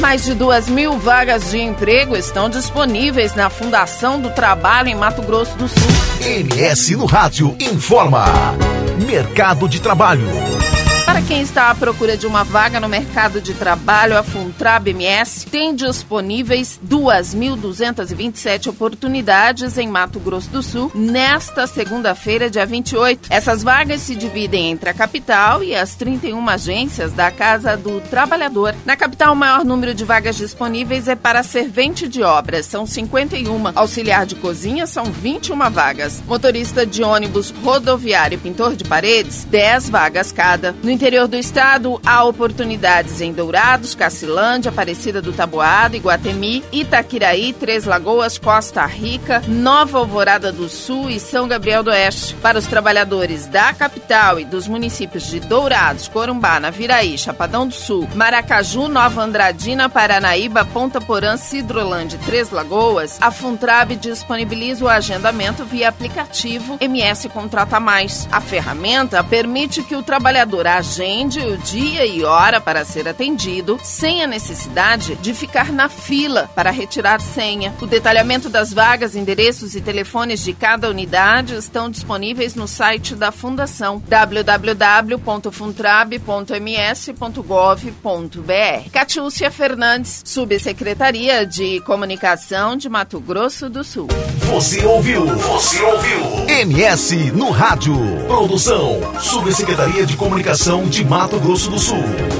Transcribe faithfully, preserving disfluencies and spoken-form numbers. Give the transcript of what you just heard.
Mais de duas mil vagas de emprego estão disponíveis na Fundação do Trabalho em Mato Grosso do Sul. M S no Rádio informa. Mercado de Trabalho. Para quem está à procura de uma vaga no mercado de trabalho, a Funtrab M S tem disponíveis duas mil duzentas e vinte e sete oportunidades em Mato Grosso do Sul nesta segunda-feira, dia vinte e oito. Essas vagas se dividem entre a capital e as trinta e uma agências da Casa do Trabalhador. Na capital, o maior número de vagas disponíveis é para servente de obras, são cinquenta e uma. Auxiliar de cozinha, são vinte e uma vagas. Motorista de ônibus rodoviário e pintor de paredes, dez vagas cada. No interior do estado, há oportunidades em Dourados, Cacilândia, Aparecida do Taboado, Iguatemi, Itaquiraí, Três Lagoas, Costa Rica, Nova Alvorada do Sul e São Gabriel do Oeste. Para os trabalhadores da capital e dos municípios de Dourados, Corumbá, Naviraí, Chapadão do Sul, Maracaju, Nova Andradina, Paranaíba, Ponta Porã, Cidrolândia e Três Lagoas, a Funtrab disponibiliza o agendamento via aplicativo M S Contrata Mais. A ferramenta permite que o trabalhador agende o dia e hora para ser atendido, sem a necessidade de ficar na fila para retirar senha. O detalhamento das vagas, endereços e telefones de cada unidade estão disponíveis no site da Fundação, w w w ponto funtrab ponto m s ponto gov ponto b r. Catiúcia Fernandes, Subsecretaria de Comunicação de Mato Grosso do Sul. Você ouviu? Você ouviu? M S no Rádio. Produção, Subsecretaria de Comunicação de Mato Grosso do Sul.